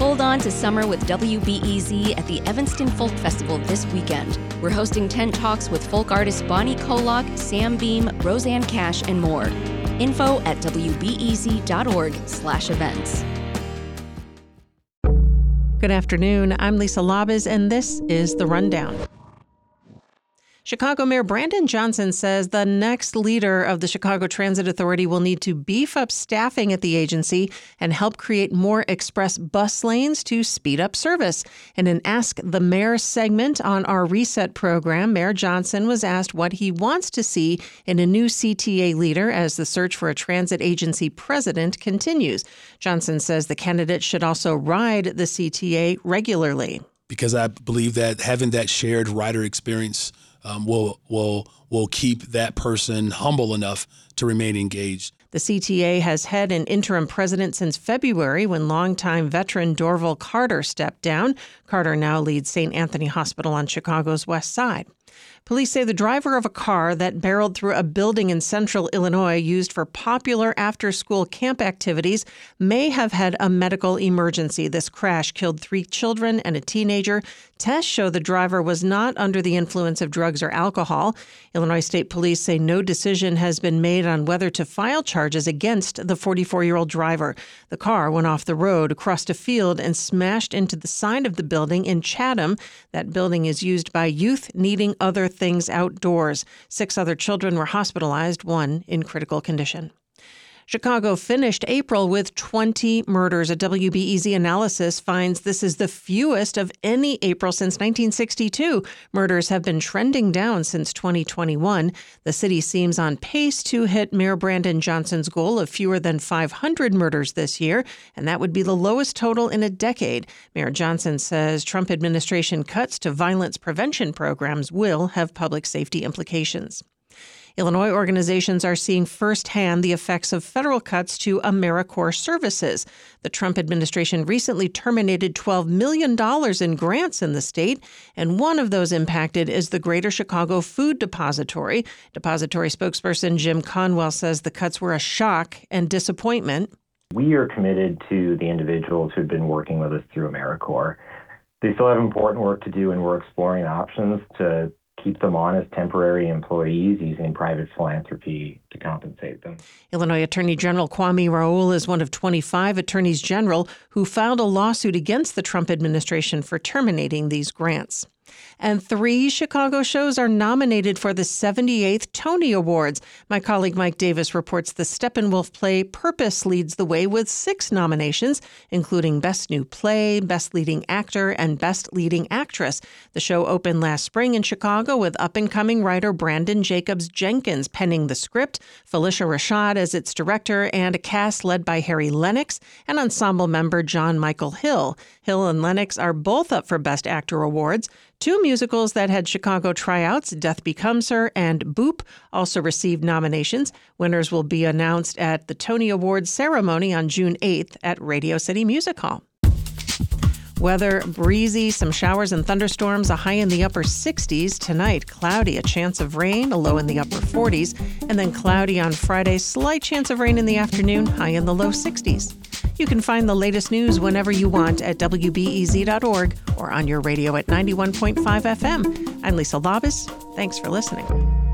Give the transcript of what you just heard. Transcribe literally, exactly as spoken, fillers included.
Hold on to summer with W B E Z at the Evanston Folk Festival this weekend. We're hosting tent talks with folk artists Bonnie Kolock, Sam Beam, Roseanne Cash, and more. Info at wbez.org slash events. Good afternoon. I'm Lisa Labuz, and this is The Rundown. Chicago Mayor Brandon Johnson says the next leader of the Chicago Transit Authority will need to beef up staffing at the agency and help create more express bus lanes to speed up service. In an Ask the Mayor segment on our Reset program, Mayor Johnson was asked what he wants to see in a new C T A leader as the search for a transit agency president continues. Johnson says the candidate should also ride the C T A regularly. Because I believe that having that shared rider experience Um, will will will keep that person humble enough to remain engaged. The C T A has had an interim president since February when longtime veteran Dorval Carter stepped down. Carter now leads Saint Anthony Hospital on Chicago's west side. Police say the driver of a car that barreled through a building in central Illinois used for popular after-school camp activities may have had a medical emergency. This crash killed three children and a teenager. Tests show the driver was not under the influence of drugs or alcohol. Illinois State Police say no decision has been made on whether to file charges against the forty-four-year-old driver. The car went off the road, crossed a field, and smashed into the side of the building in Chatham. That building is used by youth needing other things outdoors. Six other children were hospitalized, one in critical condition. Chicago finished April with twenty murders. A W B E Z analysis finds this is the fewest of any April since nineteen sixty-two. Murders have been trending down since twenty twenty-one. The city seems on pace to hit Mayor Brandon Johnson's goal of fewer than five hundred murders this year, and that would be the lowest total in a decade. Mayor Johnson says Trump administration cuts to violence prevention programs will have public safety implications. Illinois organizations are seeing firsthand the effects of federal cuts to AmeriCorps services. The Trump administration recently terminated twelve million dollars in grants in the state, and one of those impacted is the Greater Chicago Food Depository. Depository spokesperson Jim Conwell says the cuts were a shock and disappointment. We are committed to the individuals who've been working with us through AmeriCorps. They still have important work to do, and we're exploring options to keep them on as temporary employees using private philanthropy to compensate them. Illinois Attorney General Kwame Raoul is one of twenty-five attorneys general who filed a lawsuit against the Trump administration for terminating these grants. And three Chicago shows are nominated for the seventy-eighth Tony Awards. My colleague Mike Davis reports the Steppenwolf play Purpose leads the way with six nominations, including Best New Play, Best Leading Actor, and Best Leading Actress. The show opened last spring in Chicago with up-and-coming writer Brandon Jacobs Jenkins penning the script, Felicia Rashad as its director, and a cast led by Harry Lennox and ensemble member John Michael Hill. Hill and Lennox are both up for Best Actor awards. Two musicals that had Chicago tryouts, Death Becomes Her and Boop, also received nominations. Winners will be announced at the Tony Awards ceremony on June eighth at Radio City Music Hall. Weather, breezy, some showers and thunderstorms, a high in the upper sixties. Tonight, cloudy, a chance of rain, a low in the upper forties. And then cloudy on Friday, slight chance of rain in the afternoon, high in the low sixties. You can find the latest news whenever you want at W B E Z dot org or on your radio at ninety-one point five F M. I'm Lisa Labuz. Thanks for listening.